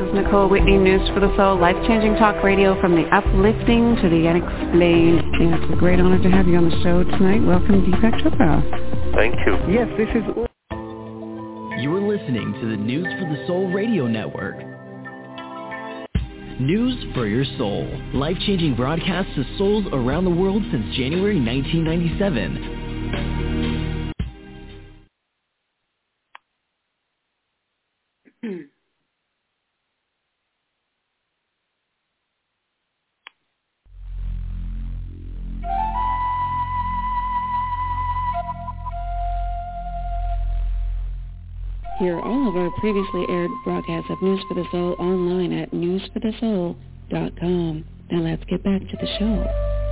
is Nicole Whitney, News for the Soul, life-changing talk radio from the uplifting to the unexplained. And it's a great honor to have you on the show tonight. Welcome, Deepak Chopra. Thank you. Yes, this is... You're listening to the News for the Soul radio network. News for your soul. Life-changing broadcasts to souls around the world since January 1997. Hear all of our previously aired broadcasts of News for the Soul online at newsforthesoul.com. Now let's get back to the show.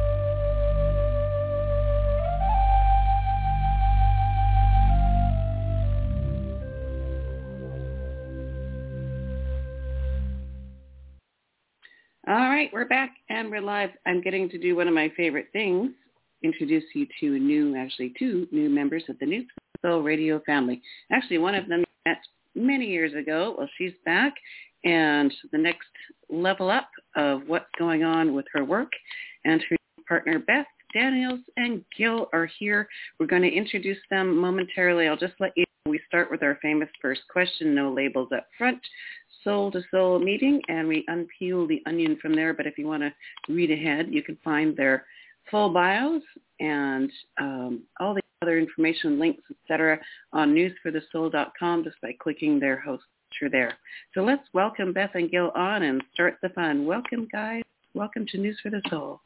All right, we're back and we're live. I'm getting to do one of my favorite things, introduce you to two new members of the News for the Soul radio family. Actually, one of them met many years ago. Well, she's back, and the next level up of what's going on with her work, and her partner Beth Daniels and Gil are here. We're going to introduce them momentarily. I'll just let you know we start with our famous first question, no labels up front, soul to soul meeting, and we unpeel the onion from there. But if you want to read ahead, you can find their full bios and all the other information, links, etc. on newsforthesoul.com just by clicking their host picture there. So let's welcome Beth and Gil on and start the fun. Welcome, guys. Welcome to News for the Soul.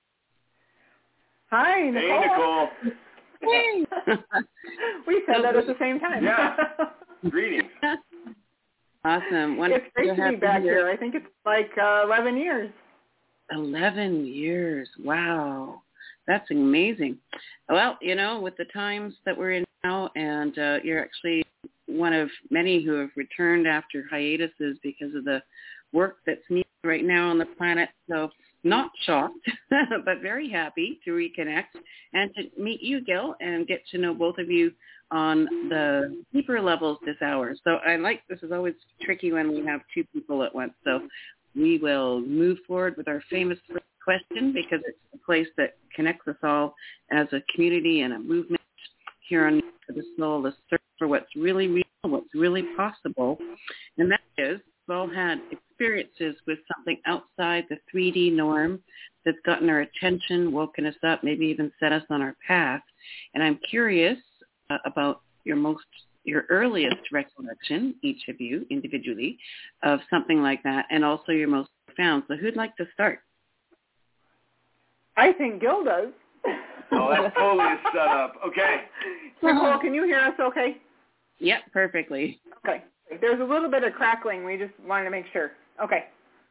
Hi, Nicole. Hey, Nicole. Hey. We said that at the same time. Yeah. Greetings. Awesome. It's great to be back here. I think it's like 11 years. 11 years. Wow. That's amazing. Well, you know, with the times that we're in now, and you're actually one of many who have returned after hiatuses because of the work that's needed right now on the planet. So not shocked, but very happy to reconnect and to meet you, Gil, and get to know both of you on the deeper levels this hour. So this is always tricky when we have two people at once. So we will move forward with our famous first question because it's a place that connects us all as a community and a movement here on News for the Soul, the search for what's really real, what's really possible. And that is, we've all had experiences with something outside the 3D norm that's gotten our attention, woken us up, maybe even set us on our path. And I'm curious about your earliest recollection, each of you individually, of something like that, and also your most profound. So who'd like to start? I think Gil does. Oh, that's totally a setup. Okay. Nicole, can you hear us okay? Yep, perfectly. Okay. There's a little bit of crackling. We just wanted to make sure. Okay.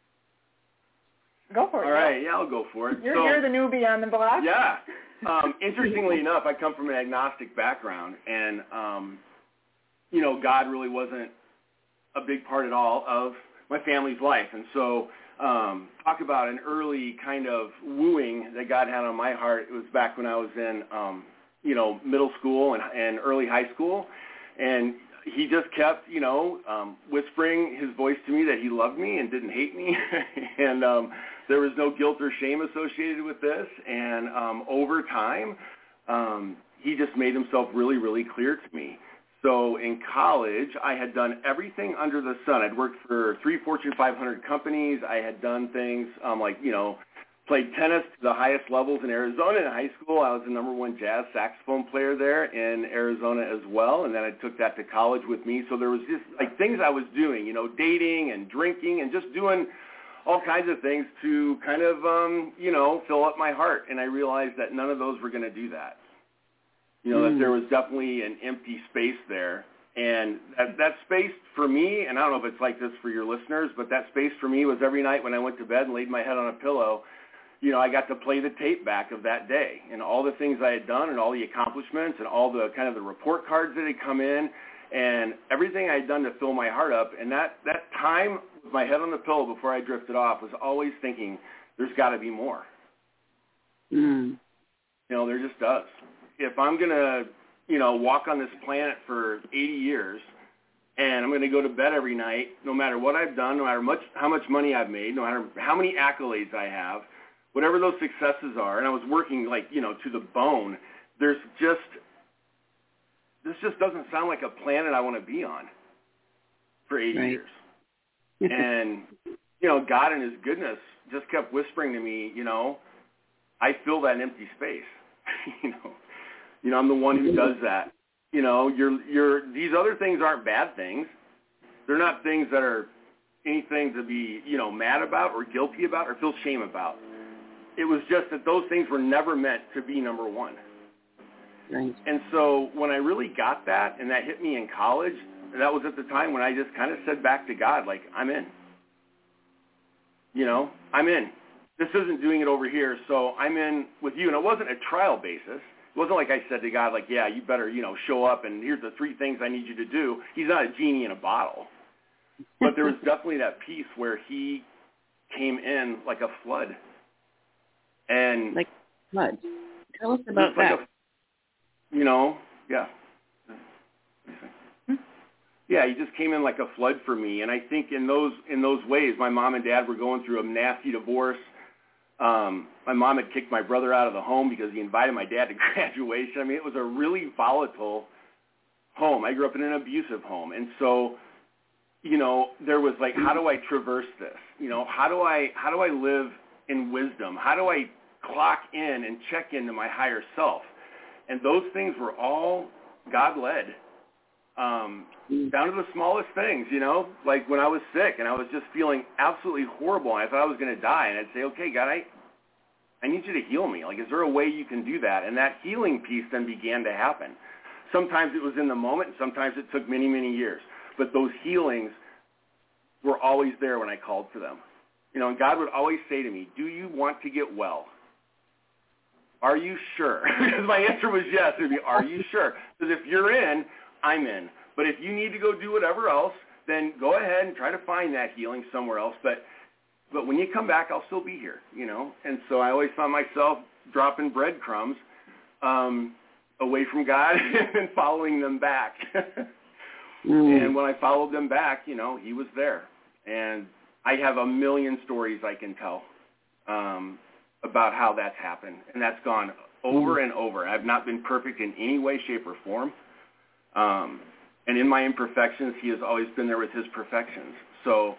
Go for it. All right. Yeah, I'll go for it. You're the newbie on the block? Yeah. Interestingly enough, I come from an agnostic background, and, God really wasn't a big part at all of my family's life. And so talk about an early kind of wooing that God had on my heart. It was back when I was in, middle school and early high school. And he just kept, whispering his voice to me that he loved me and didn't hate me. And there was no guilt or shame associated with this. And over time, he just made himself really, really clear to me. So in college, I had done everything under the sun. I'd worked for 3 Fortune 500 companies. I had done things played tennis to the highest levels in Arizona. In high school, I was the #1 jazz saxophone player there in Arizona as well. And then I took that to college with me. So there was just things I was doing, dating and drinking and just doing all kinds of things to kind of, fill up my heart. And I realized that none of those were going to do that. That there was definitely an empty space there. And that space for me, and I don't know if it's like this for your listeners, but that space for me was every night when I went to bed and laid my head on a pillow, I got to play the tape back of that day and all the things I had done and all the accomplishments and all the kind of the report cards that had come in and everything I had done to fill my heart up. And that time with my head on the pillow before I drifted off was always thinking, there's got to be more. There just does. If I'm going to, walk on this planet for 80 years, and I'm going to go to bed every night, no matter what I've done, no matter how much money I've made, no matter how many accolades I have, whatever those successes are, and I was working to the bone, this just doesn't sound like a planet I want to be on for 80 years. And, God in his goodness just kept whispering to me, I fill that empty space. I'm the one who does that. These other things aren't bad things. They're not things that are anything to be, mad about or guilty about or feel shame about. It was just that those things were never meant to be number one. Right. And so when I really got that, and that hit me in college, that was at the time when I just kind of said back to God, like, I'm in. I'm in. This isn't doing it over here, so I'm in with you. And it wasn't a trial basis. It wasn't like I said to God, like, yeah, you better, show up, and here's the 3 things I need you to do. He's not a genie in a bottle. But there was definitely that piece where he came in like a flood. And like flood. Tell us about that. Yeah. Yeah, he just came in like a flood for me. And I think in those ways, my mom and dad were going through a nasty divorce. My mom had kicked my brother out of the home because he invited my dad to graduation. I mean, it was a really volatile home. I grew up in an abusive home. And so, there was like, how do I traverse this? How do I live in wisdom? How do I clock in and check into my higher self? And those things were all God-led, down to the smallest things, like when I was sick and I was just feeling absolutely horrible and I thought I was going to die. And I'd say, okay, God, I need you to heal me. Like, is there a way you can do that? And that healing piece then began to happen. Sometimes it was in the moment, and sometimes it took many, many years. But those healings were always there when I called for them. And God would always say to me, do you want to get well? Are you sure? Because my answer was yes. It would be, are you sure? Because if you're in, I'm in. But if you need to go do whatever else, then go ahead and try to find that healing somewhere else. But when you come back, I'll still be here, And so I always found myself dropping breadcrumbs away from God and following them back. And when I followed them back, He was there. And I have a million stories I can tell about how that's happened. And that's gone over and over. I've not been perfect in any way, shape, or form. And in my imperfections, He has always been there with His perfections. So,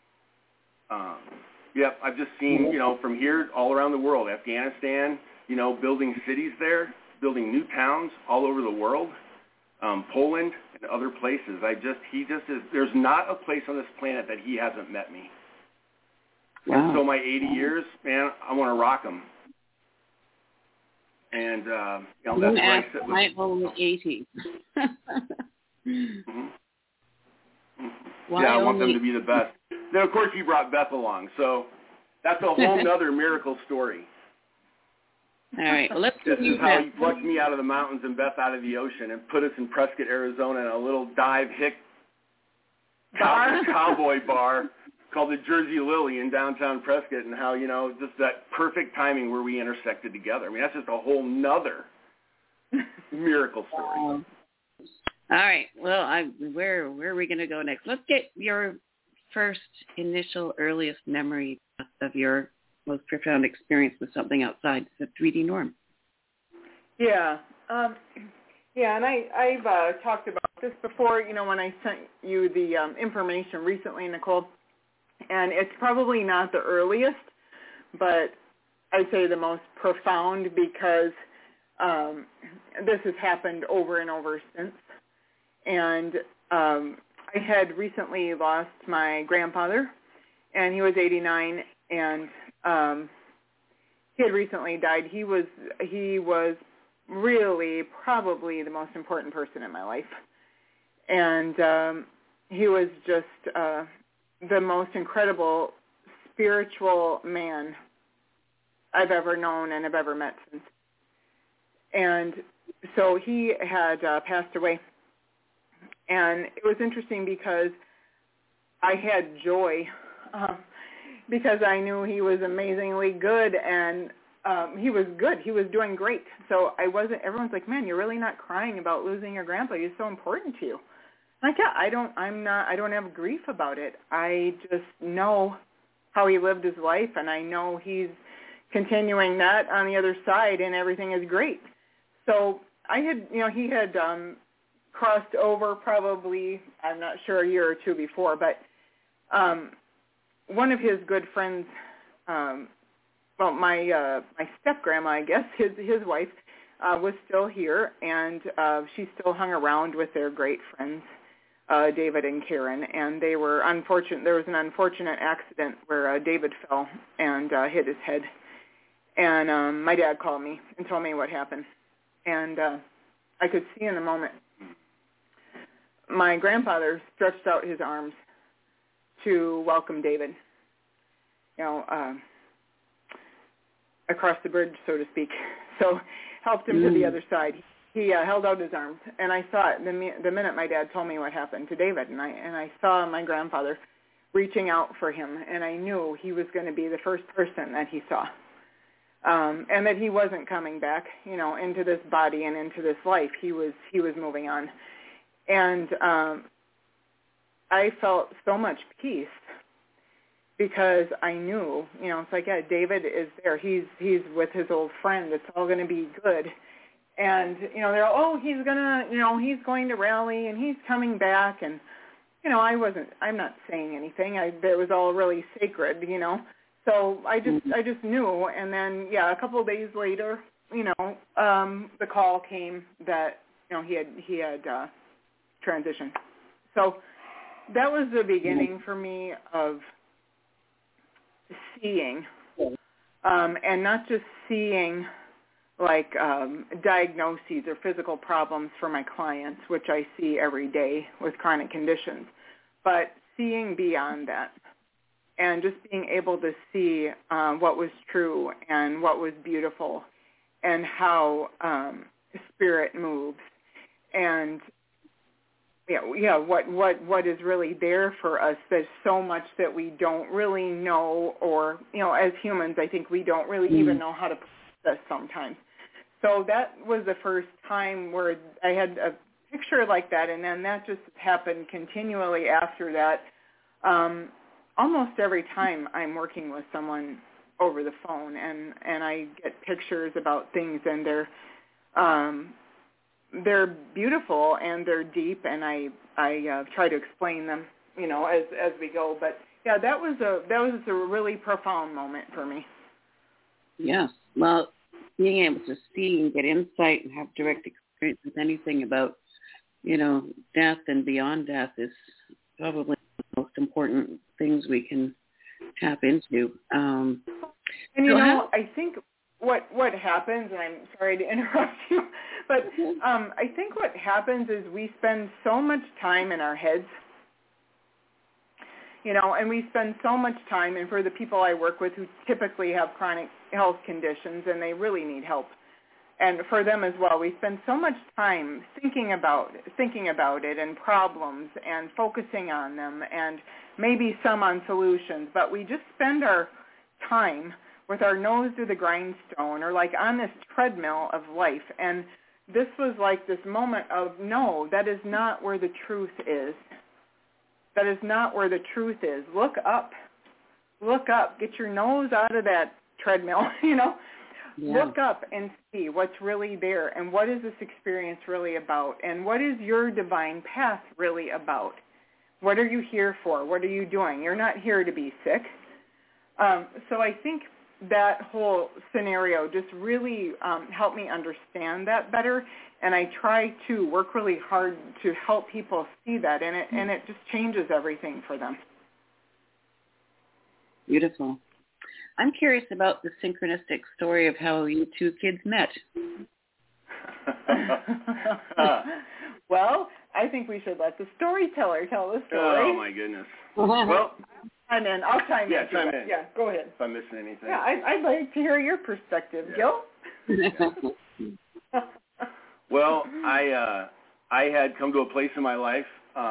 I've just seen, from here all around the world, Afghanistan, building cities there, building new towns all over the world, Poland and other places. He just is, there's not a place on this planet that He hasn't met me. Wow. And so my 80 years, man, I want to rock them. And, that's where I sit with my only 80. Mm-hmm. I want them to be the best. Then, of course, you brought Beth along, so that's a whole nother miracle story. All right, let's This is how He plucked me out of the mountains and Beth out of the ocean and put us in Prescott, Arizona, in a little dive hick cowboy bar called the Jersey Lily in downtown Prescott, and how, just that perfect timing where we intersected together. I mean, that's just a whole nother miracle story. All right. Well, where are we going to go next? Let's get your first initial earliest memory of your most profound experience with something outside the 3D norm. Yeah. And I've talked about this before, when I sent you the information recently, Nicole, and it's probably not the earliest, but I'd say the most profound because this has happened over and over since. And I had recently lost my grandfather, and he was 89, and he had recently died. He was really probably the most important person in my life. And he was just the most incredible spiritual man I've ever known and have ever met since. And so he had passed away. And it was interesting because I had joy because I knew he was amazingly good, and he was good. He was doing great. So everyone's like, man, you're really not crying about losing your grandpa. He's so important to you. Like, yeah, I don't have grief about it. I just know how he lived his life, and I know he's continuing that on the other side, and everything is great. So he had crossed over probably, I'm not sure, a year or two before, but one of his good friends, my step-grandma, I guess, his wife, was still here, and she still hung around with their great friends, David and Karen, and they were unfortunate. There was an unfortunate accident where David fell and hit his head, and my dad called me and told me what happened, and I could see in the moment my grandfather stretched out his arms to welcome David, across the bridge, so to speak. So helped him to the other side. He held out his arms, and I saw it the minute my dad told me what happened to David, and I saw my grandfather reaching out for him, and I knew he was going to be the first person that he saw, and that he wasn't coming back, into this body and into this life. He was moving on, and I felt so much peace because I knew, it's like, yeah, David is there. He's with his old friend. It's all going to be good. And, they're, he's going to rally and he's coming back. And, I'm not saying anything. It was all really sacred, So I just knew. And then, a couple of days later, the call came that, he had transitioned. So that was the beginning for me of seeing, and not just seeing like diagnoses or physical problems for my clients, which I see every day with chronic conditions, but seeing beyond that and just being able to see what was true and what was beautiful and how spirit moves and what is really there for us. There's so much that we don't really know, or as humans, I think we don't really even know how to process sometimes. So that was the first time where I had a picture like that, and then that just happened continually after that. Almost every time I'm working with someone over the phone, and I get pictures about things, and they're beautiful and they're deep, and I try to explain them, as we go. But yeah, that was a really profound moment for me. Yes. Well, being able to see and get insight and have direct experience with anything about, death and beyond death is probably the most important things we can tap into. And I think what happens, and I'm sorry to interrupt you, but I think what happens is we spend so much time in our heads, and we spend so much time, and for the people I work with who typically have chronic health conditions and they really need help, and for them as well, we spend so much time thinking about it and problems and focusing on them and maybe some on solutions, but we just spend our time with our nose to the grindstone, or like on this treadmill of life. And this was like this moment of, no, that is not where the truth is. That is not where the truth is. Look up. Look up. Get your nose out of that treadmill, Yeah. Look up and see what's really there, and what is this experience really about, and what is your divine path really about. What are you here for? What are you doing? You're not here to be sick. So I think that whole scenario just really helped me understand that better, and I try to work really hard to help people see that, and it just changes everything for them. Beautiful. I'm curious about the synchronistic story of how you two kids met. Well, I think we should let the storyteller tell the story. Oh, my goodness. Well, and then I'll chime in. Yeah, chime in. Yeah, go ahead. If I'm missing anything. Yeah, I'd like to hear your perspective, Gil. Well, I had come to a place in my life,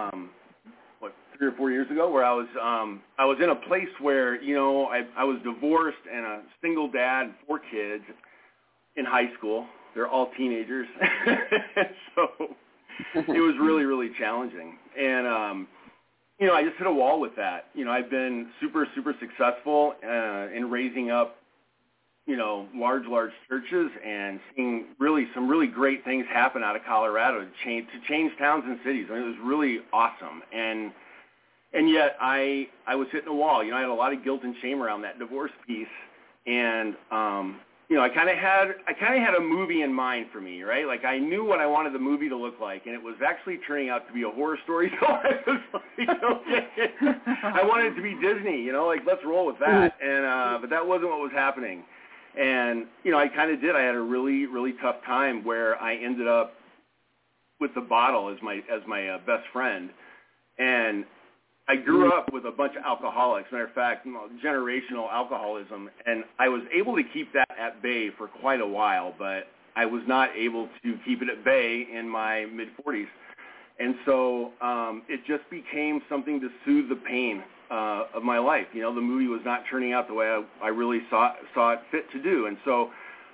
3 or 4 years ago, where I was in a place where I was divorced and a single dad, 4 kids in high school. They're all teenagers, so it was really, really challenging. And, I just hit a wall with that. I've been super, super successful in raising up, large churches and seeing some really great things happen out of Colorado to change towns and cities. I mean, it was really awesome. And yet I was hitting a wall. I had a lot of guilt and shame around that divorce piece. And, I kind of had a movie in mind for me, right? Like I knew what I wanted the movie to look like, and it was actually turning out to be a horror story. So I was like, okay. I wanted it to be Disney, like let's roll with that. And but that wasn't what was happening. And I kind of did. I had a really, really tough time where I ended up with the bottle as my best friend, and I grew up with a bunch of alcoholics. Matter of fact, generational alcoholism, and I was able to keep that at bay for quite a while, but I was not able to keep it at bay in my mid-40s. And so it just became something to soothe the pain of my life. The movie was not turning out the way I really saw it fit to do. And so,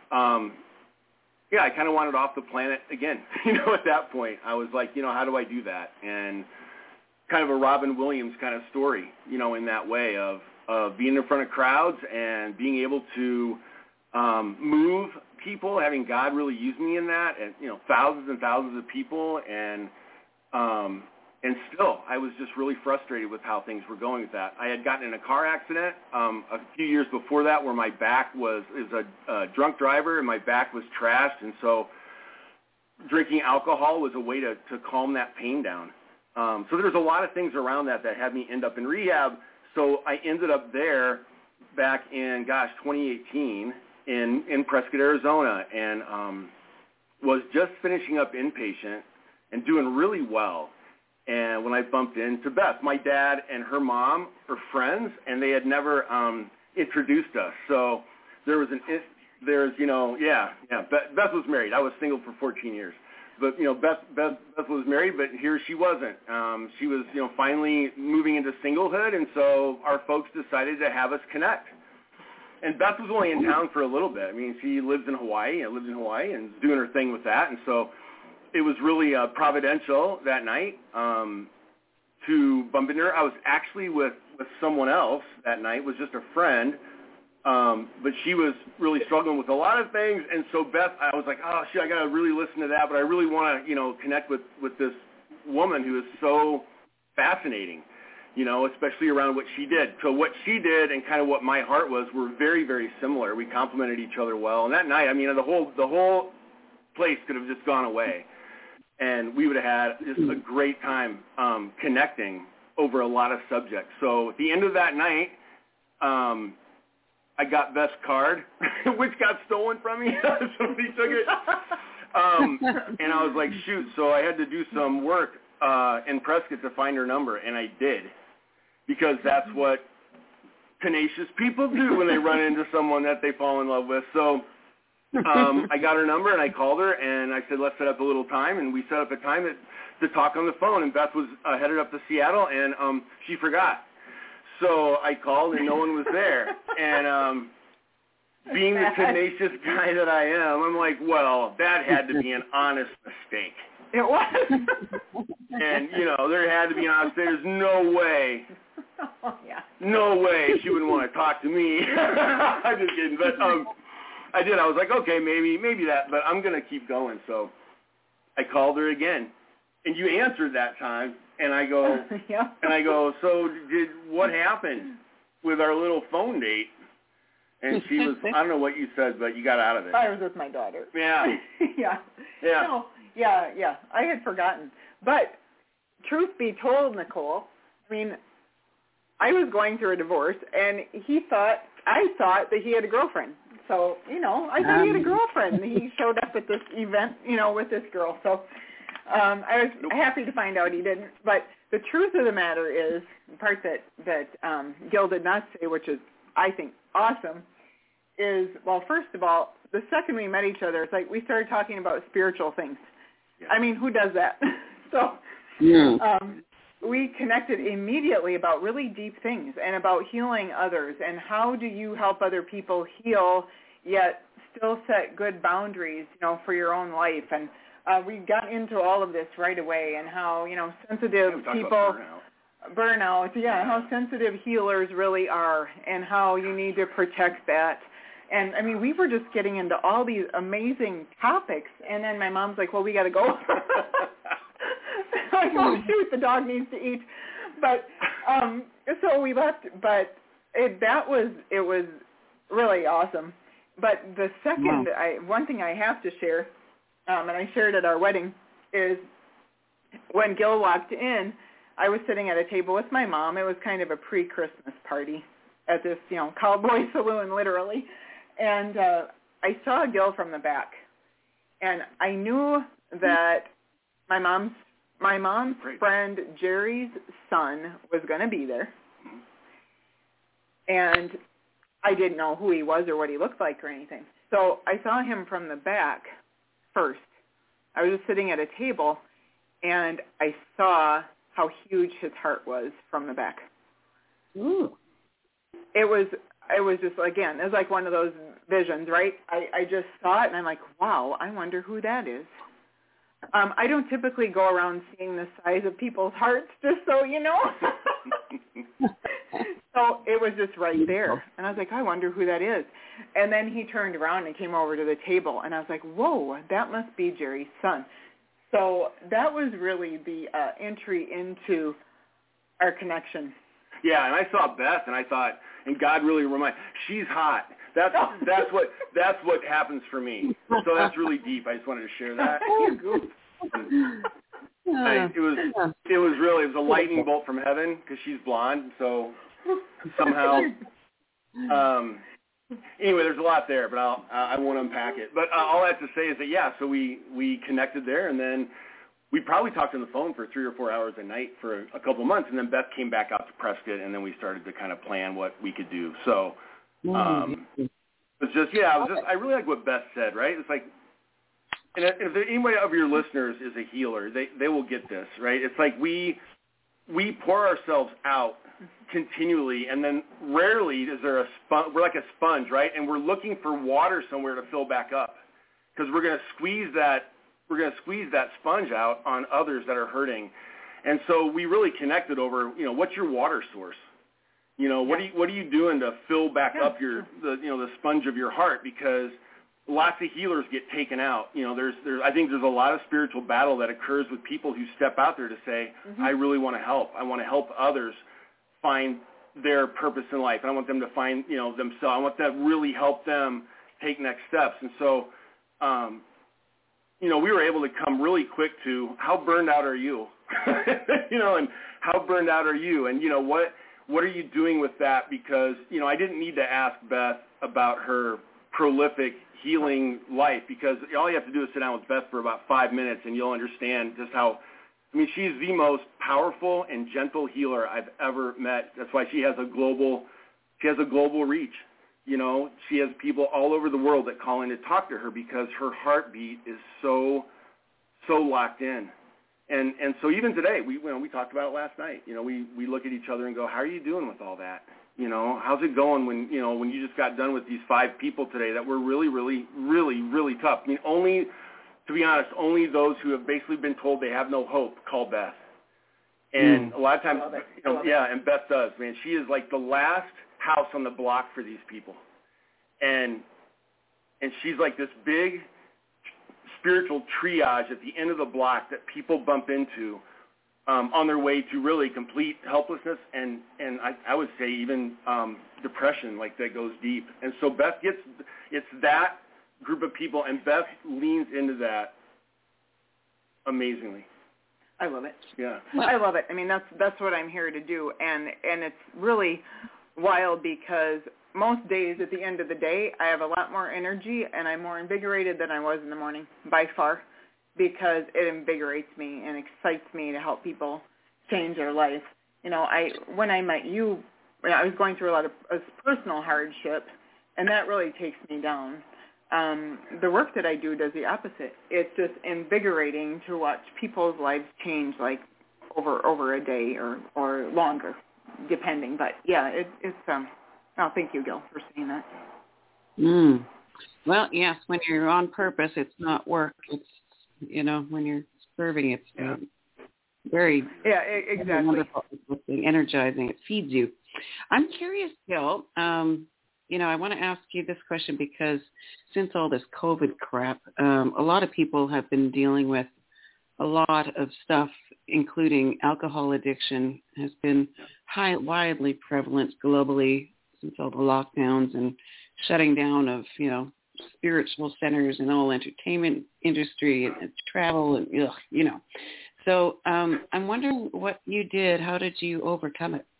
I kind of wanted off the planet again. At that point, I was like, how do I do that? And kind of a Robin Williams kind of story, in that way of being in front of crowds and being able to move people, having God really use me in that, and thousands and thousands of people, and still I was just really frustrated with how things were going with that. I had gotten in a car accident a few years before that where my back was a drunk driver and my back was trashed, and so drinking alcohol was a way to calm that pain down. So there's a lot of things around that had me end up in rehab. So I ended up there back in, 2018 in Prescott, Arizona, and was just finishing up inpatient and doing really well. And when I bumped into Beth, my dad and her mom were friends, and they had never introduced us. So there was Beth was married. I was single for 14 years. But, Beth was married, but here she wasn't. She was, finally moving into singlehood, and so our folks decided to have us connect. And Beth was only in town for a little bit. I mean, she lives in Hawaii and is doing her thing with that. And so it was really providential that night to bump into her. I was actually with someone else that night, was just a friend. But she was really struggling with a lot of things, and so Beth, I was like, oh, shit, I got to really listen to that, but I really want to, connect with this woman who is so fascinating, especially around what she did. So what she did and kind of what my heart was were very, very similar. We complemented each other well, and that night, I mean, the whole place could have just gone away, and we would have had just a great time connecting over a lot of subjects. So at the end of that night, I got Beth's card, which got stolen from me. Somebody took it. And I was like, shoot. So I had to do some work in Prescott to find her number, and I did, because that's what tenacious people do when they run into someone that they fall in love with. So I got her number, and I called her, and I said, let's set up a little time. And we set up a time to talk on the phone. And Beth was headed up to Seattle, and she forgot. So I called, and no one was there. And being the tenacious guy that I am, I'm like, well, that had to be an honest mistake. It was. And, there had to be an honest mistake. There's no way. Oh, yeah. No way she wouldn't want to talk to me. I'm just kidding. But I did. I was like, okay, maybe that, but I'm going to keep going. So I called her again. And you answered that time. And I go, yeah. So what happened with our little phone date? And she was, I don't know what you said, but you got out of it. I was with my daughter. Yeah. Yeah. Yeah. No, yeah. I had forgotten. But truth be told, Nicole, I mean, I was going through a divorce, and I thought that he had a girlfriend. So, I thought he had a girlfriend. He showed up at this event, with this girl. So I was happy to find out he didn't. But the truth of the matter is, the part that Gil did not say, which is, I think, awesome, is, well, first of all, the second we met each other, it's like we started talking about spiritual things. Yeah. I mean, who does that? So we connected immediately about really deep things and about healing others and how do you help other people heal yet still set good boundaries, for your own life. And we got into all of this right away, and how, sensitive people, burnout, how sensitive healers really are, and how you need to protect that. And, I mean, we were just getting into all these amazing topics, and then my mom's like, well, we got to go. I'm like, oh, shoot, the dog needs to eat. But so we left, but it was really awesome. But the second, one thing I have to share, and I shared at our wedding, is when Gil walked in, I was sitting at a table with my mom. It was kind of a pre-Christmas party at this, cowboy saloon, literally. And I saw Gil from the back, and I knew that my mom's friend Jerry's son was going to be there. And I didn't know who he was or what he looked like or anything. So I saw him from the back first. I was just sitting at a table, and I saw how huge his heart was from the back. Ooh. It was just, again, it was like one of those visions, right? I just saw it, and I'm like, wow, I wonder who that is. I don't typically go around seeing the size of people's hearts, just so you know. So it was just right there. And I was like, I wonder who that is. And then he turned around and came over to the table, and I was like, whoa, that must be Jerry's son. So that was really the entry into our connection. Yeah, and I saw Beth, and I thought, and God really reminded, she's hot. That's what happens for me. So that's really deep. I just wanted to share that. It was a lightning bolt from heaven, because she's blonde. So somehow, anyway, there's a lot there, but I won't unpack it. But all I have to say is that so we connected there, and then we probably talked on the phone for 3 or 4 hours a night for a couple of months, and then Beth came back out to Prescott, and then we started to kind of plan what we could do. So it's just I really like what Beth said, right? It's like, and if anybody of your listeners is a healer, they will get this, right? It's like we pour ourselves out continually, and then rarely is there we're like a sponge, right? And we're looking for water somewhere to fill back up, because we're going to squeeze that sponge out on others that are hurting. And so we really connected over, what's your water source? What are you doing to fill back up the sponge of your heart? Because lots of healers get taken out. I think there's a lot of spiritual battle that occurs with people who step out there to say, I really want to help. I want to help others find their purpose in life. I want them to find, themselves. I want to really help them take next steps. And so, we were able to come really quick to, how burned out are you? And how burned out are you? And, what are you doing with that? Because, I didn't need to ask Beth about her prolific healing life, because all you have to do is sit down with Beth for about 5 minutes, and you'll understand just how, she's the most powerful and gentle healer I've ever met. That's why she has a global reach. She has people all over the world that call in to talk to her, because her heartbeat is so locked in. And so even today, we talked about it last night. We look at each other and go, how are you doing with all that? How's it going when you just got done with these 5 people today that were really, really, really, really tough? To be honest, only those who have basically been told they have no hope call Beth. And a lot of times, and Beth does, man. She is like the last house on the block for these people. And she's like this big spiritual triage at the end of the block that people bump into on their way to really complete helplessness and I would say even depression, like that goes deep. And so Beth it's that group of people, and Beth leans into that amazingly. I love it. Yeah. I love it. That's what I'm here to do, and it's really wild, because most days at the end of the day, I have a lot more energy, and I'm more invigorated than I was in the morning, by far, because it invigorates me and excites me to help people change their life. When I met you, I was going through a lot of personal hardship, and that really takes me down. The work that I do does the opposite. It's just invigorating to watch people's lives change, like over a day or longer, depending. But it's thank you, Gil, for saying that. Well, yes, when you're on purpose, it's not work. you know, when you're serving. It's very exactly wonderful, energizing. It feeds you. I'm curious, Jill. You know, I want to ask you this question because since all this COVID crap, a lot of people have been dealing with a lot of stuff, including alcohol addiction, has been widely prevalent globally since all the lockdowns and shutting down of, you know, spiritual centers and all entertainment industry and travel and, you know. So I'm wondering what you did. How did you overcome it?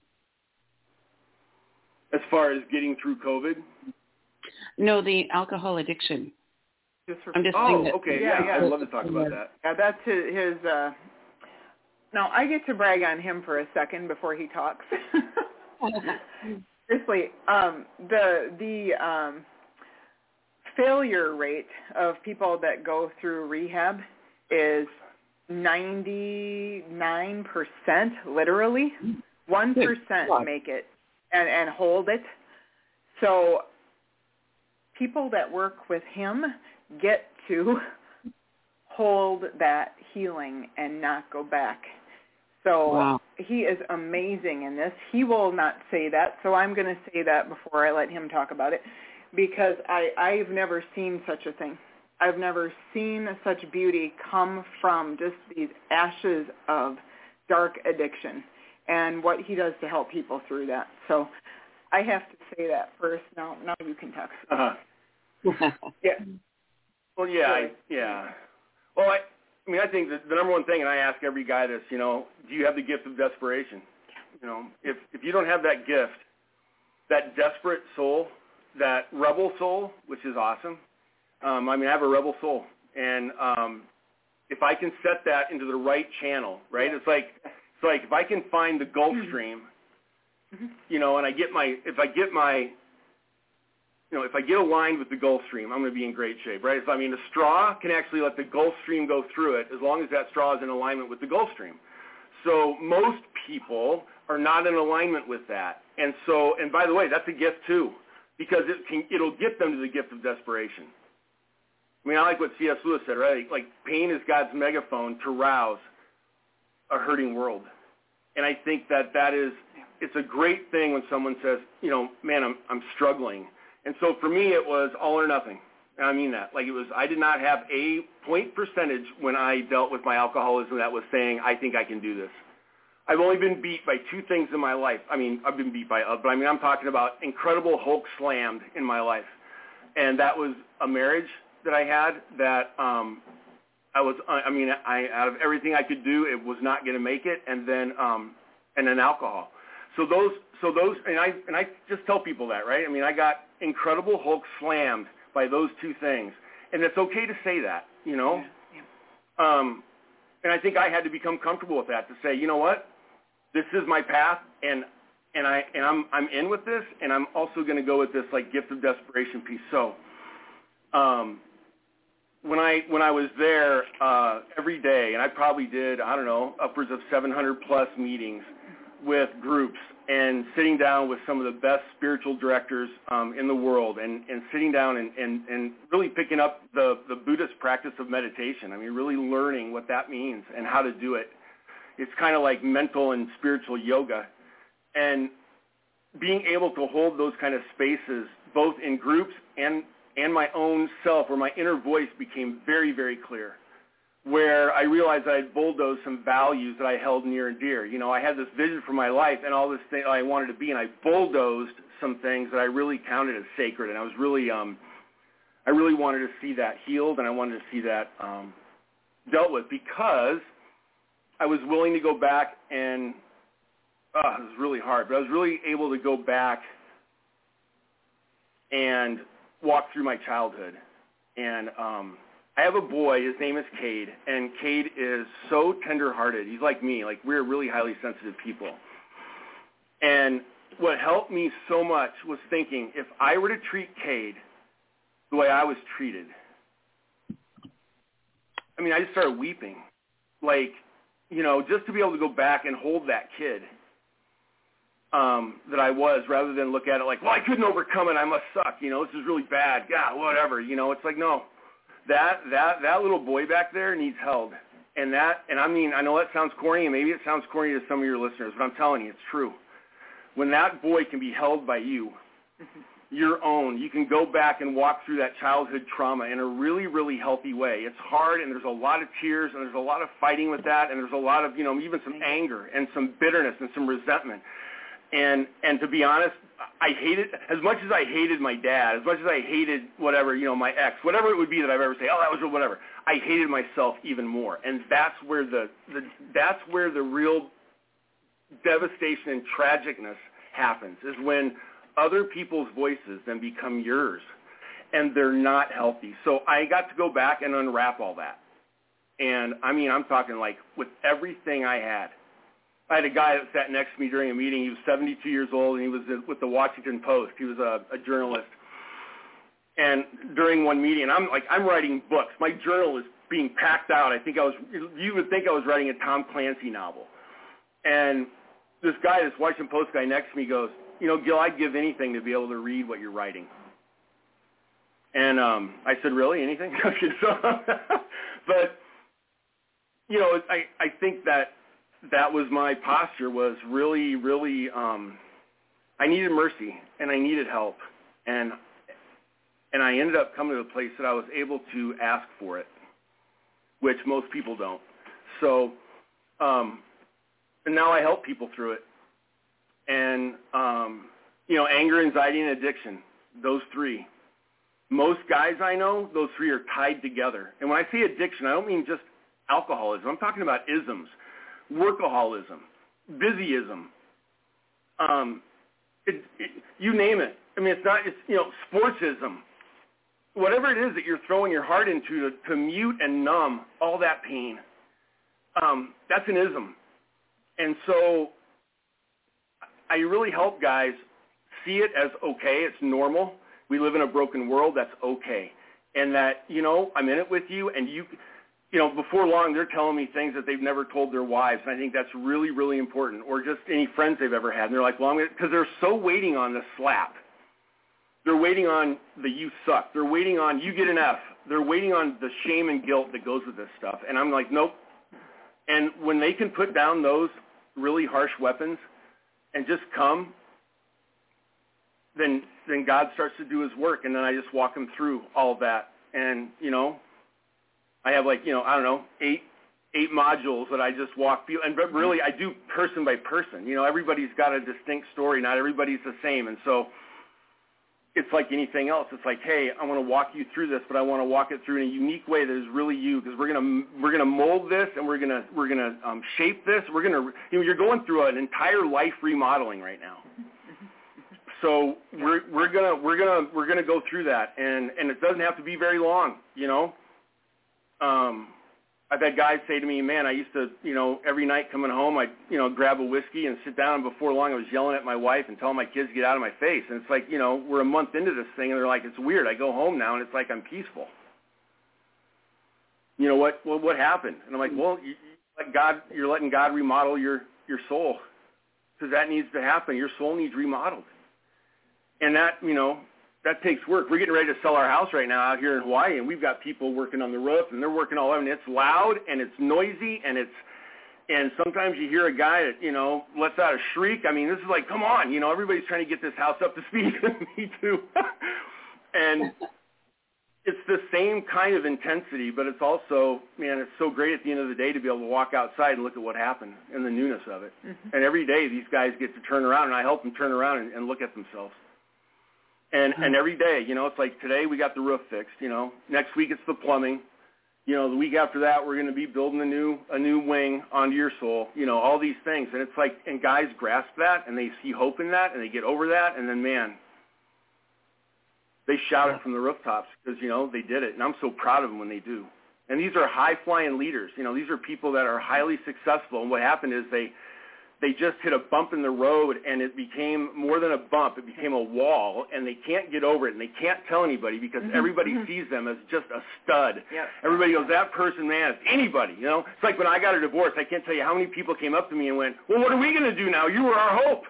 As far as getting through COVID? No, the alcohol addiction. I'm just saying that, okay. Yeah. I'd love to talk about that. Yeah, that's his now, I get to brag on him for a second before he talks. Seriously, the failure rate of people that go through rehab is 99%, literally. 1% make it and hold it. So people that work with him get to hold that healing and not go back. So he is amazing in this. He will not say that, so I'm going to say that before I let him talk about it, because I've never seen such a thing. I've never seen such beauty come from just these ashes of dark addiction and what he does to help people through that. So I have to say that first. Now you can talk. Yeah. Well, yeah. Well, I mean, I think that the number one thing, and I ask every guy this, you know, do you have the gift of desperation? You know, if you don't have that gift, that desperate soul, that rebel soul, which is awesome. I mean, I have a rebel soul, and if I can set that into the right channel, right? It's like if I can find the Gulf Stream, you know, and if I get aligned with the Gulf Stream, I'm going to be in great shape, right? So, I mean, the straw can actually let the Gulf Stream go through it as long as that straw is in alignment with the Gulf Stream. So most people are not in alignment with that. And by the way, that's a gift too, because it'll get them to the gift of desperation. I mean, I like what C.S. Lewis said, right? Like, pain is God's megaphone to rouse a hurting world. And I think it's a great thing when someone says, you know, man, I'm struggling. And so for me, it was all or nothing. And I mean that. Like, I did not have a point percentage when I dealt with my alcoholism that was saying, I think I can do this. I've only been beat by two things in my life. I mean, I've been beat by, but I mean, I'm talking about incredible Hulk slammed in my life. And that was a marriage that I had that out of everything I could do, it was not going to make it. And then alcohol. So those, and I just tell people that, right? I mean, I got incredible Hulk slammed by those two things, and it's okay to say that, you know. And I think I had to become comfortable with that, to say, you know what, this is my path, and I'm in with this, and I'm also going to go with this like gift of desperation piece. So, when I was there every day, and I probably did, I don't know, upwards of 700 plus meetings with groups, and sitting down with some of the best spiritual directors in the world, and sitting down and really picking up the Buddhist practice of meditation. I mean, really learning what that means and how to do it. It's kind of like mental and spiritual yoga. And being able to hold those kind of spaces, both in groups and my own self, where my inner voice became very, very clear, where I realized I had bulldozed some values that I held near and dear. You know, I had this vision for my life and all this thing I wanted to be, and I bulldozed some things that I really counted as sacred, and I was really, I really wanted to see that healed, and I wanted to see that dealt with, because I was willing to go back and, it was really hard, but I was really able to go back and walk through my childhood. And I have a boy, his name is Cade, and Cade is so tender-hearted. He's like me. Like, we're really highly sensitive people. And what helped me so much was thinking, if I were to treat Cade the way I was treated, I mean, I just started weeping. Like, you know, just to be able to go back and hold that kid that I was, rather than look at it like, well, I couldn't overcome it, I must suck. You know, this is really bad. God, whatever. You know, it's like, no. that little boy back there needs held. And I mean, I know that sounds corny, and maybe it sounds corny to some of your listeners, but I'm telling you, it's true. When that boy can be held by you, your own, you can go back and walk through that childhood trauma in a really, really healthy way. It's hard, and there's a lot of tears, and there's a lot of fighting with that, and there's a lot of, even some anger and some bitterness and some resentment. And to be honest, I hated, as much as I hated my dad, as much as I hated whatever, my ex, whatever it would be that I've ever say, oh, that was whatever, I hated myself even more. And that's where that's where the real devastation and tragicness happens, is when other people's voices then become yours, and they're not healthy. So I got to go back and unwrap all that. And, I mean, I'm talking like with everything I had. I had a guy that sat next to me during a meeting. He was 72 years old, and he was with the Washington Post. He was a journalist. And during one meeting, I'm writing books. My journal is being packed out. You would think I was writing a Tom Clancy novel. And this guy, this Washington Post guy next to me goes, Gil, I'd give anything to be able to read what you're writing. And I said, really, anything? But, I think that was my posture, was really, really, I needed mercy and I needed help. And I ended up coming to the place that I was able to ask for it, which most people don't. So, and now I help people through it. And, anger, anxiety, and addiction, those three. Most guys I know, those three are tied together. And when I say addiction, I don't mean just alcoholism. I'm talking about isms, workaholism, busyism, you name it. I mean, it's sportsism. Whatever it is that you're throwing your heart into to mute and numb all that pain, that's an ism. And so I really help guys see it as okay. It's normal. We live in a broken world. That's okay. And that, I'm in it with you, and before long, they're telling me things that they've never told their wives, and I think that's really, really important, or just any friends they've ever had. And they're like, well, because they're so waiting on the slap. They're waiting on the you suck. They're waiting on you get an F. They're waiting on the shame and guilt that goes with this stuff. And I'm like, nope. And when they can put down those really harsh weapons and just come, then God starts to do his work, and then I just walk them through all of that. And, I have 8 modules that I just walk through. But really, I do person by person. Everybody's got a distinct story. Not everybody's the same. And so it's like anything else. It's like, hey, I want to walk you through this, but I want to walk it through in a unique way that is really you, because we're gonna mold this, and we're gonna shape this. We're gonna you're going through an entire life remodeling right now. So we're gonna go through that, and it doesn't have to be very long. I've had guys say to me, man, I used to, every night coming home, I'd, grab a whiskey and sit down, and before long I was yelling at my wife and telling my kids to get out of my face. And it's like, we're a month into this thing, and they're like, it's weird. I go home now, and it's like I'm peaceful. What happened? And I'm like, well, you're letting God remodel your soul, because that needs to happen. Your soul needs remodeled. And that, that takes work. We're getting ready to sell our house right now out here in Hawaii, and we've got people working on the roof, and they're working all over, and it's loud, and it's noisy, and sometimes you hear a guy that, lets out a shriek. I mean, this is like, come on, everybody's trying to get this house up to speed. Me too. And it's the same kind of intensity, but it's also, man, it's so great at the end of the day to be able to walk outside and look at what happened and the newness of it. Mm-hmm. And every day these guys get to turn around, and I help them turn around and look at themselves. And every day, it's like today we got the roof fixed, next week it's the plumbing, the week after that we're going to be building a new wing onto your soul, all these things. And it's like, and guys grasp that, and they see hope in that, and they get over that, and then, man, they shout it from the rooftops because, they did it. And I'm so proud of them when they do. And these are high-flying leaders. These are people that are highly successful. And what happened is they just hit a bump in the road, and it became more than a bump. It became a wall, and they can't get over it, and they can't tell anybody because everybody sees them as just a stud. Yep. Everybody goes, that person, man, it's anybody, It's like when I got a divorce, I can't tell you how many people came up to me and went, well, what are we going to do now? You were our hope.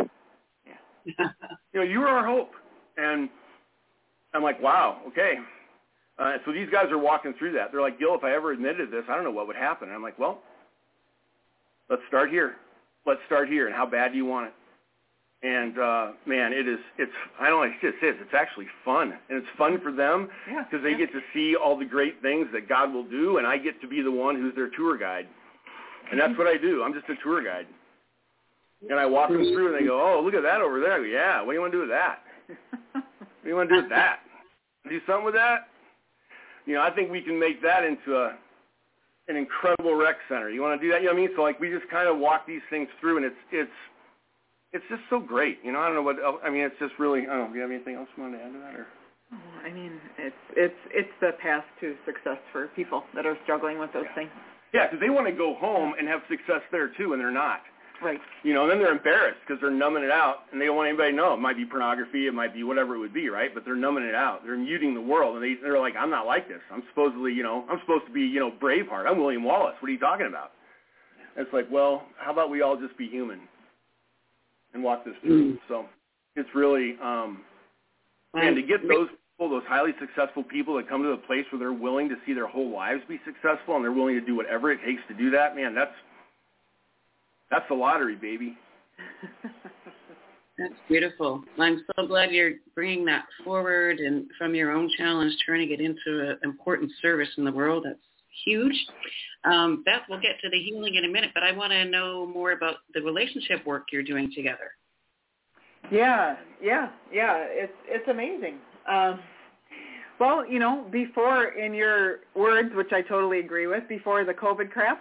Yeah. You were our hope. And I'm like, wow, okay. So these guys are walking through that. They're like, Gil, if I ever admitted this, I don't know what would happen. And I'm like, well, let's start here. Let's start here. And how bad do you want it? And, man, it's actually fun. And it's fun for them because they get to see all the great things that God will do, and I get to be the one who's their tour guide. And that's what I do. I'm just a tour guide. And I walk them through, and they go, oh, look at that over there. I go, yeah, what do you want to do with that? What do you want to do with that? Do something with that? I think we can make that into an incredible rec center. You want to do that? You know what I mean? So, like, we just kind of walk these things through, and it's just so great. I don't know what else. I mean, it's just really, I don't know. Do you have anything else you want to add to that? Or? Oh, I mean, it's the path to success for people that are struggling with those things. Yeah, because they want to go home and have success there, too, and they're not. Right. And then they're embarrassed because they're numbing it out, and they don't want anybody to know. It might be pornography. It might be whatever it would be, right? But they're numbing it out. They're muting the world, and they're like, I'm not like this. I'm supposedly, I'm supposed to be, Braveheart. I'm William Wallace. What are you talking about? And it's like, well, how about we all just be human and walk this through? So it's really, and to get those people, those highly successful people that come to a place where they're willing to see their whole lives be successful and they're willing to do whatever it takes to do that, man, that's the lottery, baby. That's beautiful. I'm so glad you're bringing that forward and from your own challenge, trying to get into an important service in the world. That's huge. Beth, we'll get to the healing in a minute, but I want to know more about the relationship work you're doing together. Yeah. It's amazing. Well, before, in your words, which I totally agree with, before the COVID crap,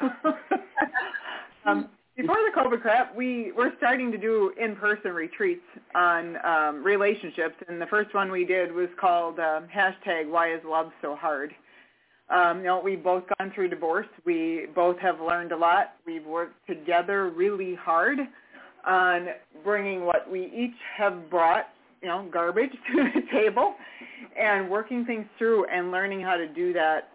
before the COVID crap, we're starting to do in-person retreats on relationships, and the first one we did was called #WhyIsLoveSoHard. We've both gone through divorce. We both have learned a lot. We've worked together really hard on bringing what we each have brought, garbage to the table, and working things through and learning how to do that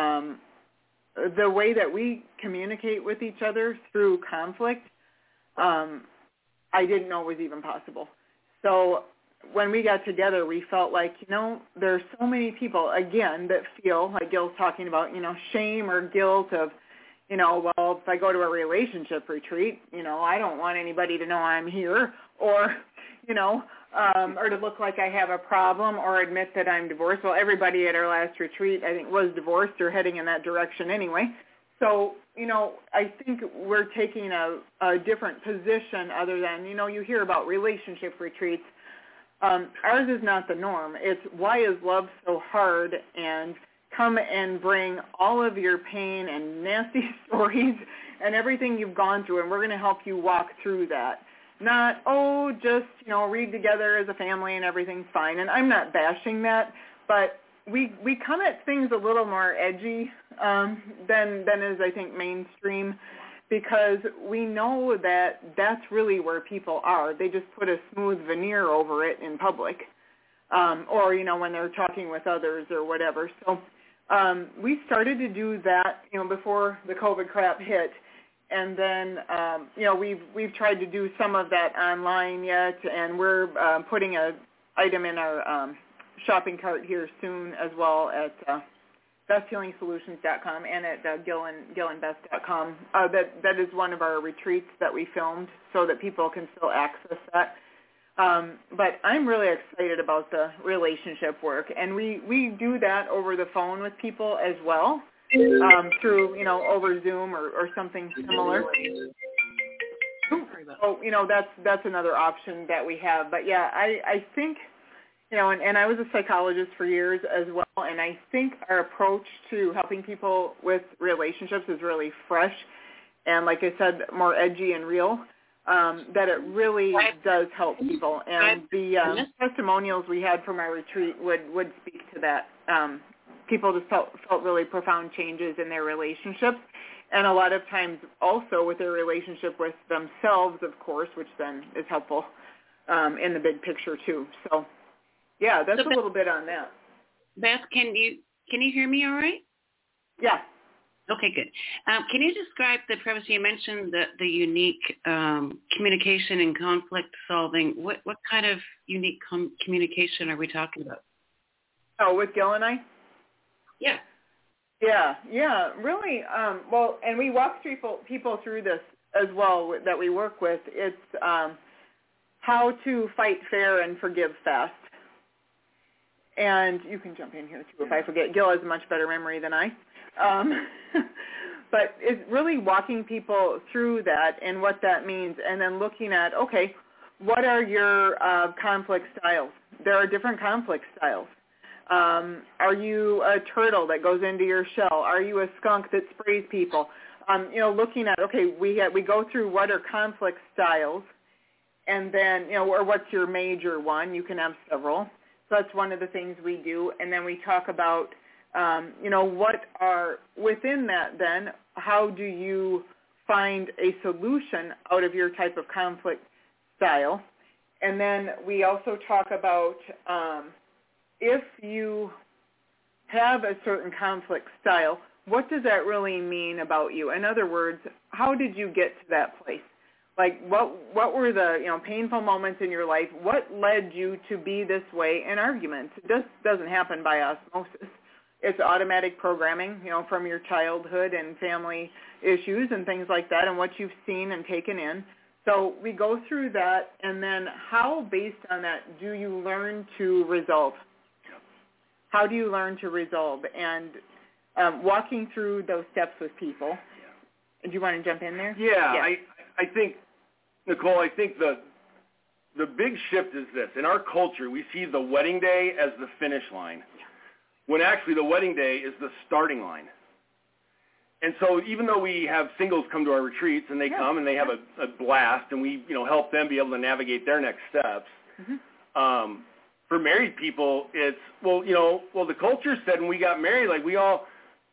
the way that we communicate with each other through conflict, I didn't know was even possible. So when we got together, we felt like, there's so many people, again, that feel, like Gil's talking about, shame or guilt of, well, if I go to a relationship retreat, I don't want anybody to know I'm here, or, or to look like I have a problem or admit that I'm divorced. Well, everybody at our last retreat, I think, was divorced or heading in that direction anyway. So, I think we're taking a different position other than, you hear about relationship retreats. Ours is not the norm. It's why is love so hard, and come and bring all of your pain and nasty stories and everything you've gone through, and we're going to help you walk through that. Not, just, read together as a family and everything's fine. And I'm not bashing that, but we come at things a little more edgy than is, I think, mainstream, because we know that that's really where people are. They just put a smooth veneer over it in public, or, when they're talking with others or whatever. So we started to do that, before the COVID crap hit. And then, we've tried to do some of that online yet, and we're putting an item in our shopping cart here soon as well at besthealingsolutions.com and at gilandbest.com. That is one of our retreats that we filmed so that people can still access that. But I'm really excited about the relationship work, and we do that over the phone with people as well. Through, over Zoom or something similar. So, that's another option that we have. But, yeah, I think, and I was a psychologist for years as well, and I think our approach to helping people with relationships is really fresh and, like I said, more edgy and real, that it really does help people. And the testimonials we had from our retreat would speak to that. People just felt really profound changes in their relationships, and a lot of times also with their relationship with themselves, of course, which then is helpful in the big picture too. So, yeah, that's a little bit on that. Beth, can you hear me all right? Yeah. Okay, good. Can you describe the premise? You mentioned the unique communication and conflict solving. What kind of unique communication are we talking about? Oh, with Gil and I? Yeah. Yeah, really. Well, and we walk people through this as well that we work with. It's how to fight fair and forgive fast. And you can jump in here, too, if I forget. Gil has a much better memory than I. But it's really walking people through that and what that means, and then looking at, okay, what are your conflict styles? There are different conflict styles. Are you a turtle that goes into your shell? Are you a skunk that sprays people? Looking at, okay, we go through what are conflict styles, and then, or what's your major one? You can have several. So that's one of the things we do. And then we talk about, what are within that then, how do you find a solution out of your type of conflict style? And then we also talk about if you have a certain conflict style, what does that really mean about you? In other words, how did you get to that place? Like, what were the painful moments in your life? What led you to be this way in arguments? This doesn't happen by osmosis. It's automatic programming, from your childhood and family issues and things like that, and what you've seen and taken in. So we go through that, and then how, based on that, do you learn to resolve? How do you learn to resolve? And walking through those steps with people. Do you want to jump in there? Yeah. I think, Nicole, the big shift is this. In our culture, we see the wedding day as the finish line, when actually the wedding day is the starting line. And so even though we have singles come to our retreats, and they come and they have a blast, and we help them be able to navigate their next steps, for married people, it's, the culture said when we got married, like we all,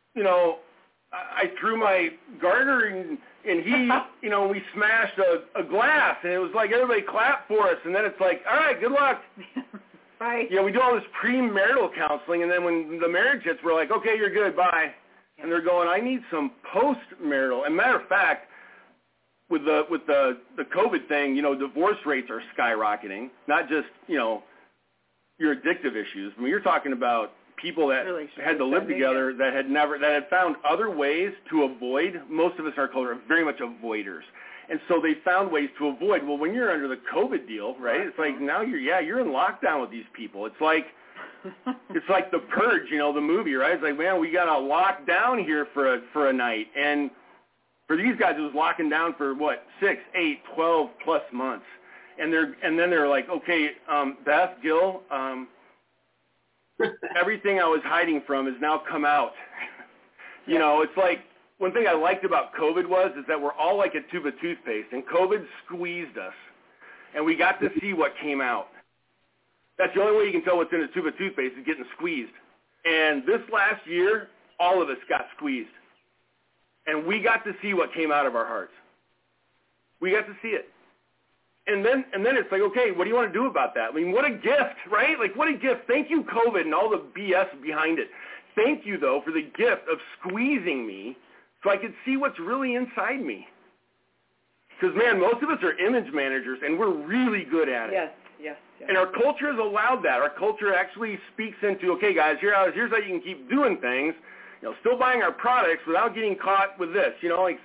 I threw my garter and he, we smashed a glass, and it was like everybody clapped for us, and then it's like, all right, good luck. Bye. We do all this premarital counseling, and then when the marriage hits, we're like, okay, you're good, bye. And they're going, I need some post-marital. And matter of fact, with the COVID thing, divorce rates are skyrocketing, not just, your addictive issues. I mean, you're talking about people that had to live together that had found other ways to avoid. Most of us in our culture are very much avoiders. And so they found ways to avoid. Well, when you're under the COVID deal, right, it's like now you're in lockdown with these people. It's like The Purge, the movie, right? It's like, man, we got to lock down here for a night. And for these guys, it was locking down for, 6, 8, 12 plus months. And then they're like, okay, Beth, Gil, everything I was hiding from has now come out. It's like, one thing I liked about COVID is that we're all like a tube of toothpaste, and COVID squeezed us, and we got to see what came out. That's the only way you can tell what's in a tube of toothpaste is getting squeezed. And this last year, all of us got squeezed, and we got to see what came out of our hearts. We got to see it. And then it's like, okay, what do you want to do about that? I mean, what a gift, right? Like, what a gift. Thank you, COVID, and all the BS behind it. Thank you, though, for the gift of squeezing me so I could see what's really inside me. Because, man, most of us are image managers, and we're really good at it. Yes. And our culture has allowed that. Our culture actually speaks into, okay, guys, here's how you can keep doing things, still buying our products without getting caught with this,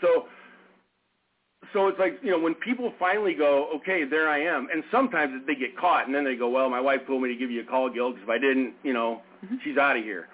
So it's like, when people finally go, okay, there I am, and sometimes they get caught, and then they go, well, my wife told me to give you a call, Gil, because if I didn't, she's out of here.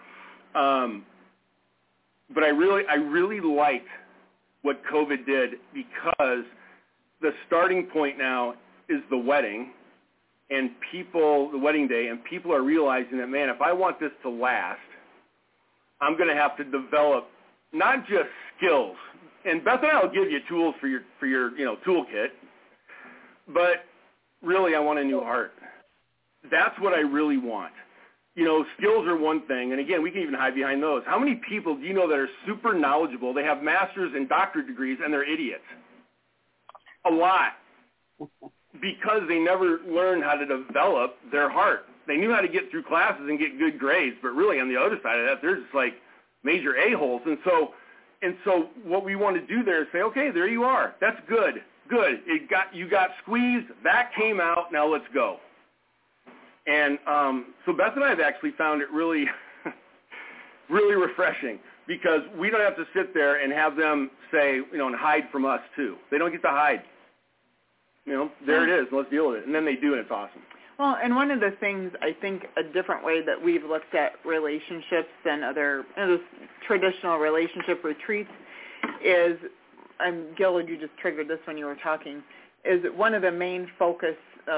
But I really liked what COVID did, because the starting point now is the wedding, and the wedding day, and people are realizing that, man, if I want this to last, I'm going to have to develop not just skills. And Beth and I will give you tools for your toolkit, but really I want a new heart. That's what I really want. Skills are one thing, and again, we can even hide behind those. How many people do you know that are super knowledgeable? They have master's and doctorate degrees, and they're idiots. A lot. Because they never learned how to develop their heart. They knew how to get through classes and get good grades, but really on the other side of that, they're just like major a-holes. And so what we want to do there is say, okay, there you are. That's good. Good. You got squeezed. That came out. Now let's go. And so Beth and I have actually found it really really refreshing because we don't have to sit there and have them say, and hide from us too. They don't get to hide. There it is. Let's deal with it. And then they do, and it's awesome. Well, and one of the things, I think, a different way that we've looked at relationships and other traditional relationship retreats is, Gil, you just triggered this when you were talking, is one of the major focus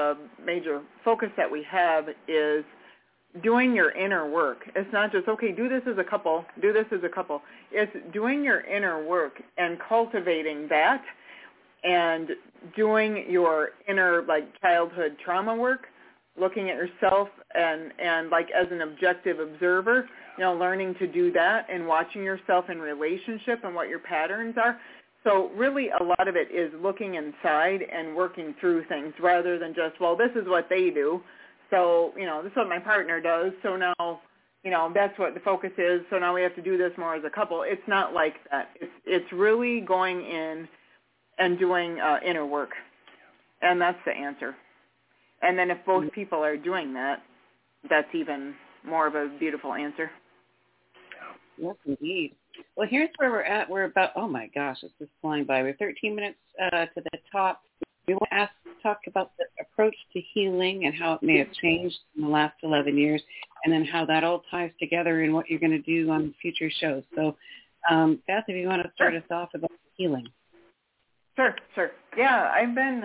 that we have is doing your inner work. It's not just, okay, do this as a couple, do this as a couple. It's doing your inner work and cultivating that and doing your inner, childhood trauma work, looking at yourself and as an objective observer, learning to do that and watching yourself in relationship and what your patterns are. So really a lot of it is looking inside and working through things rather than just, well, this is what they do. So, this is what my partner does. So now, that's what the focus is. So now we have to do this more as a couple. It's not like that. It's really going in and doing inner work. And that's the answer. And then if both people are doing that, that's even more of a beautiful answer. Yes, indeed. Well, here's where we're at. We're about, oh my gosh, it's just flying by. We're 13 minutes to the top. We want to talk about the approach to healing and how it may have changed in the last 11 years, and then how that all ties together in what you're going to do on future shows. So, Beth, if you want to start us off about healing. Sure. Yeah, I've been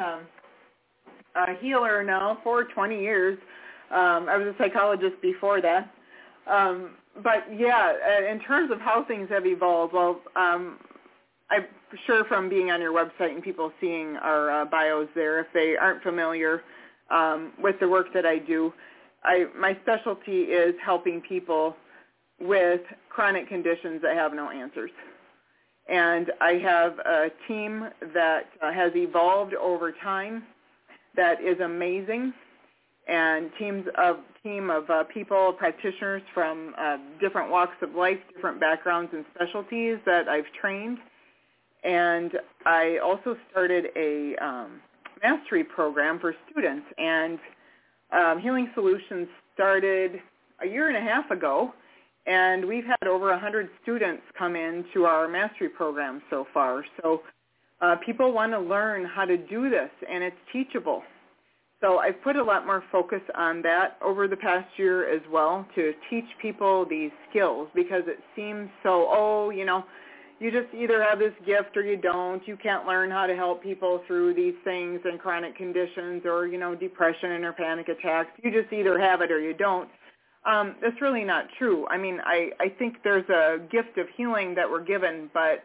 a healer now for 20 years. I was a psychologist before that. But yeah, in terms of how things have evolved, well, I'm sure from being on your website and people seeing our bios there, if they aren't familiar with the work that I do, my specialty is helping people with chronic conditions that have no answers. And I have a team that has evolved over time that is amazing, and team of people, practitioners from different walks of life, different backgrounds and specialties that I've trained. And I also started a mastery program for students, and Healing Solutions started a year and a half ago, and we've had over 100 students come into our mastery program so far. So people want to learn how to do this, and it's teachable. So I've put a lot more focus on that over the past year as well, to teach people these skills, because it seems so, you just either have this gift or you don't. You can't learn how to help people through these things and chronic conditions or, depression and or panic attacks. You just either have it or you don't. That's really not true. I mean, I think there's a gift of healing that we're given, but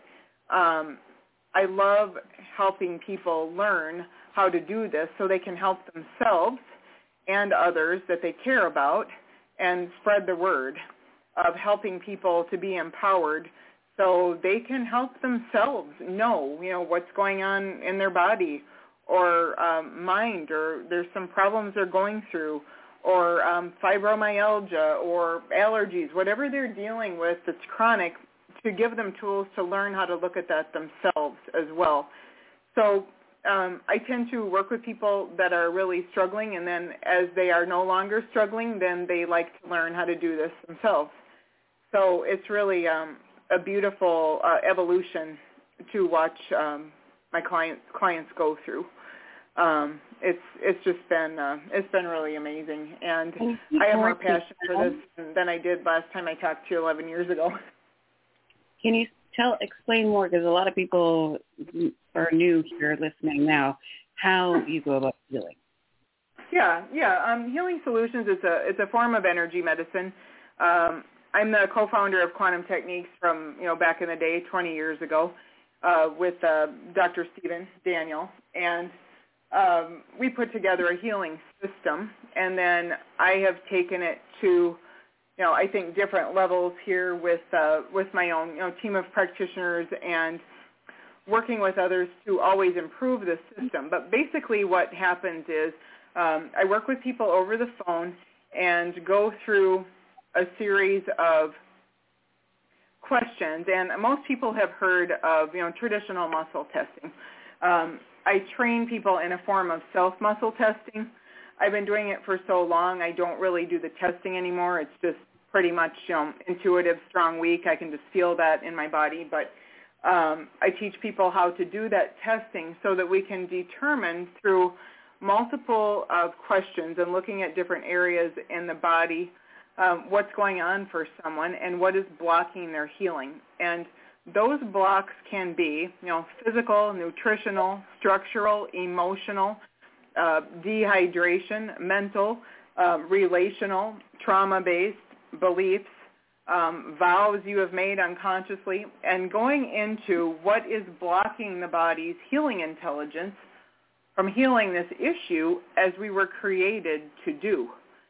I love helping people learn how to do this so they can help themselves and others that they care about and spread the word of helping people to be empowered so they can help themselves know, what's going on in their body or mind, or there's some problems they're going through, or fibromyalgia or allergies, whatever they're dealing with that's chronic, to give them tools to learn how to look at that themselves as well. So I tend to work with people that are really struggling, and then as they are no longer struggling, then they like to learn how to do this themselves. So it's really a beautiful evolution to watch my clients go through. It's just been really amazing, and I have more passion for this than I did last time I talked to you 11 years ago. Can you explain more, because a lot of people are new here listening now, how you go about healing? Yeah. Healing Solutions is a form of energy medicine. I'm the co-founder of Quantum Techniques from back in the day, 20 years ago, with Dr. Stephen Daniel, and we put together a healing system, and then I have taken it to I think different levels here with my own team of practitioners and working with others to always improve the system. But basically what happens is I work with people over the phone and go through a series of questions. And most people have heard of traditional muscle testing. I train people in a form of self-muscle testing. I've been doing it for so long, I don't really do the testing anymore. It's just pretty much, intuitive, strong, weak. I can just feel that in my body. But I teach people how to do that testing so that we can determine through multiple questions and looking at different areas in the body what's going on for someone and what is blocking their healing. And those blocks can be, physical, nutritional, structural, emotional, dehydration, mental, relational, trauma-based, beliefs, vows you have made unconsciously, and going into what is blocking the body's healing intelligence from healing this issue as we were created to do.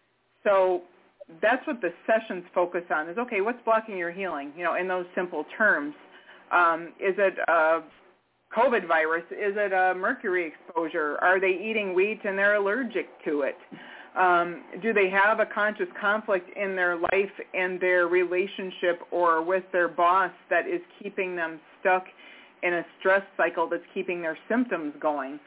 So that's what the sessions focus on is, okay, what's blocking your healing, in those simple terms. Is it a COVID virus? Is it a mercury exposure? Are they eating wheat and they're allergic to it? Do they have a conscious conflict in their life and their relationship or with their boss that is keeping them stuck in a stress cycle that's keeping their symptoms going?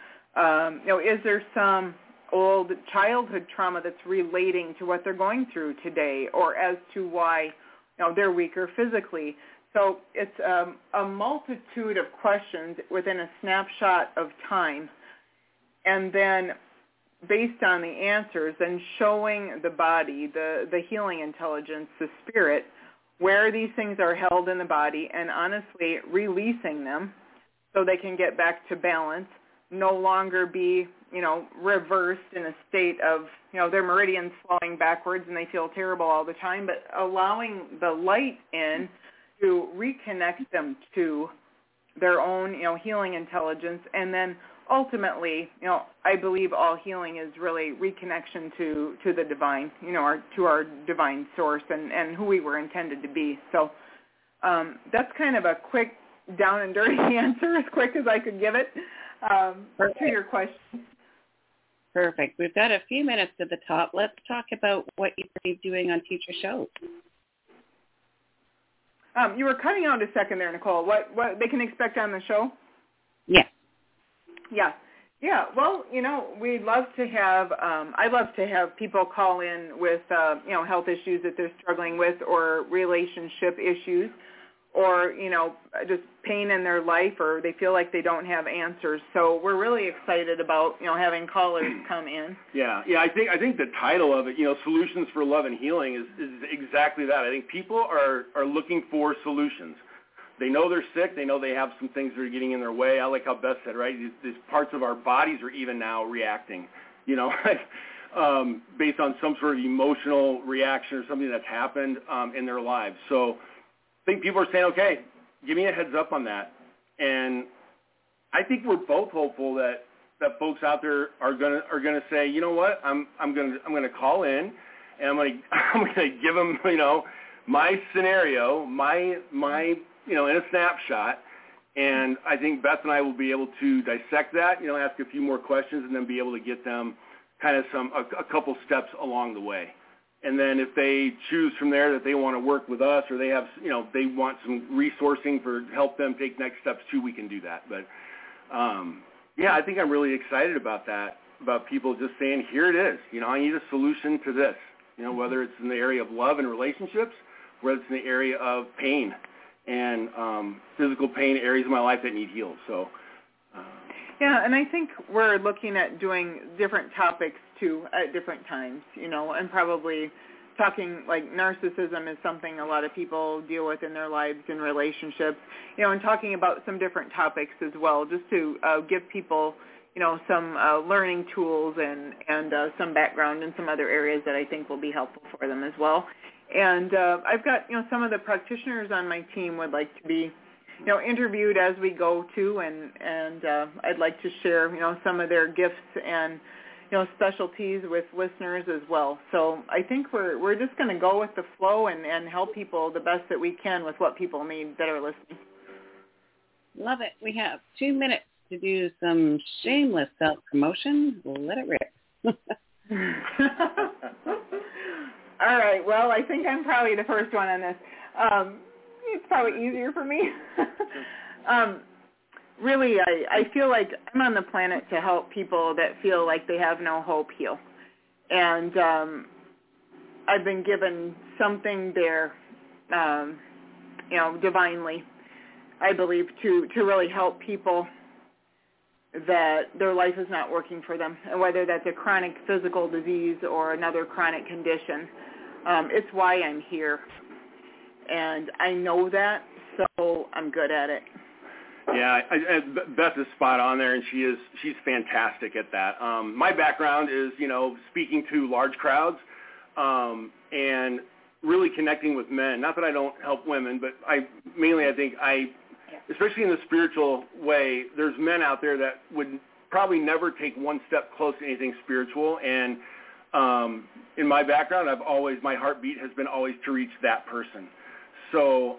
Is there some old childhood trauma that's relating to what they're going through today or as to why they're weaker physically? So it's a multitude of questions within a snapshot of time, and then based on the answers and showing the body, the healing intelligence, the spirit, where these things are held in the body and honestly releasing them so they can get back to balance, no longer be, reversed in a state of, their meridians flowing backwards and they feel terrible all the time, but allowing the light in to reconnect them to their own, healing intelligence. And then ultimately, I believe all healing is really reconnection to the divine, to our divine source and who we were intended to be. So that's kind of a quick down and dirty answer, as quick as I could give it to your question. Perfect. We've got a few minutes at the top. Let's talk about what you're doing on future shows. You were cutting out a second there, Nicole. What they can expect on the show? Yes. Yeah. Well, we'd love to have. I'd love to have people call in with health issues that they're struggling with, or relationship issues, or just pain in their life, or they feel like they don't have answers. So we're really excited about having callers come in. Yeah. I think the title of it, Solutions for Love and Healing, is exactly that. I think people are looking for solutions. They know they're sick. They know they have some things that are getting in their way. I like how Beth said, right? These parts of our bodies are even now reacting, based on some sort of emotional reaction or something that's happened in their lives. So I think people are saying, okay, give me a heads up on that. And I think we're both hopeful that folks out there are gonna say, you know what, I'm gonna call in and I'm gonna give them my scenario, my in a snapshot, and I think Beth and I will be able to dissect that, ask a few more questions, and then be able to get them kind of a couple steps along the way. And then if they choose from there that they want to work with us, or they have, they want some resourcing for help them take next steps too, we can do that. But I think I'm really excited about that, about people just saying, here it is. I need a solution to this. Whether it's in the area of love and relationships, whether it's in the area of pain and physical pain, areas of my life that need healed. So. Yeah, and I think we're looking at doing different topics too at different times, and probably talking like narcissism is something a lot of people deal with in their lives and relationships, and talking about some different topics as well, just to give people, some learning tools and some background in some other areas that I think will be helpful for them as well. And I've got, some of the practitioners on my team would like to be interviewed as we go too, and I'd like to share, some of their gifts and, specialties with listeners as well. So I think we're just going to go with the flow and help people the best that we can with what people need that are listening. Love it. We have 2 minutes to do some shameless self-promotion. Let it rip. All right. Well, I think I'm probably the first one on this. It's probably easier for me. Really, I feel like I'm on the planet to help people that feel like they have no hope heal. And I've been given something there, divinely, I believe, to really help people that their life is not working for them, and whether that's a chronic physical disease or another chronic condition. It's why I'm here, and I know that, so I'm good at it. Yeah, Beth is spot on there, and she's fantastic at that. My background is, speaking to large crowds and really connecting with men. Not that I don't help women, but I think especially in the spiritual way, there's men out there that would probably never take one step close to anything spiritual. And in my background, my heartbeat has been always to reach that person. So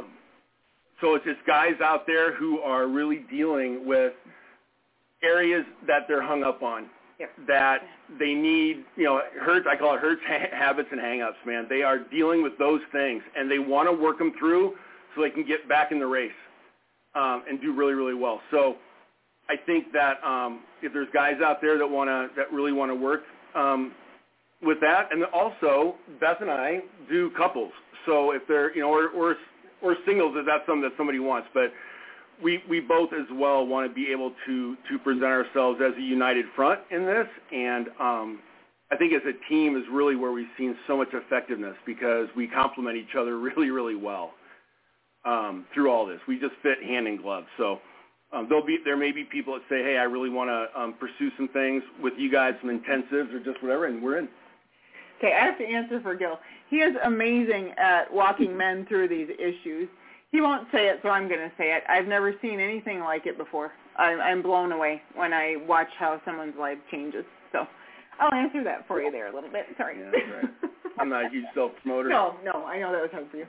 it's just guys out there who are really dealing with areas that they're hung up on, that they need, hurts. I call it hurts, habits, and hang-ups, man. They are dealing with those things, and they want to work them through so they can get back in the race and do really, really well. So I think that if there's guys out there that really want to work with that, and also Beth and I do couples. So if they're, or singles, if that's something that somebody wants, but we both as well want to be able to present ourselves as a united front in this, and I think as a team is really where we've seen so much effectiveness, because we complement each other really, really well through all this. We just fit hand in glove. So there may be people that say, hey, I really want to pursue some things with you guys, some intensives or just whatever, and we're in. Okay, I have to answer for Gil. He is amazing at walking men through these issues. He won't say it, so I'm going to say it. I've never seen anything like it before. I'm blown away when I watch how someone's life changes. So I'll answer that for you there a little bit. Sorry. Yeah, that's right. I'm not a huge self-promoter. No, I know that was hard for you.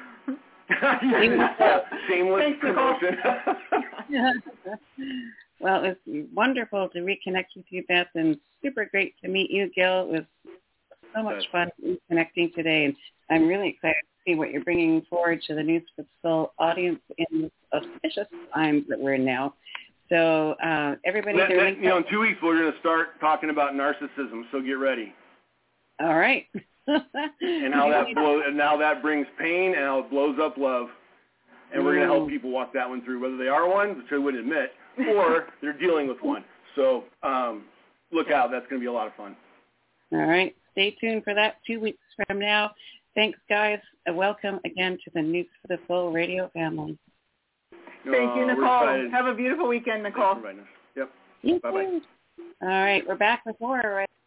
Shameless promotion. Well, it was wonderful to reconnect with you, Beth, and super great to meet you, Gil. It was so much fun reconnecting today, and I'm really excited to see what you're bringing forward to the News for the Soul audience in the auspicious times that we're in now. So everybody, in 2 weeks we're going to start talking about narcissism. So get ready. All right. And how that brings pain, and how it blows up love, and we're going to help people walk that one through, whether they are one, which I wouldn't admit, or they're dealing with one. So look out. That's going to be a lot of fun. All right. Stay tuned for that 2 weeks from now. Thanks, guys. Welcome again to the News for the Soul radio family. Thank you, Nicole. Have a beautiful weekend, Nicole. Yep. Bye-bye. All right. We're back with more right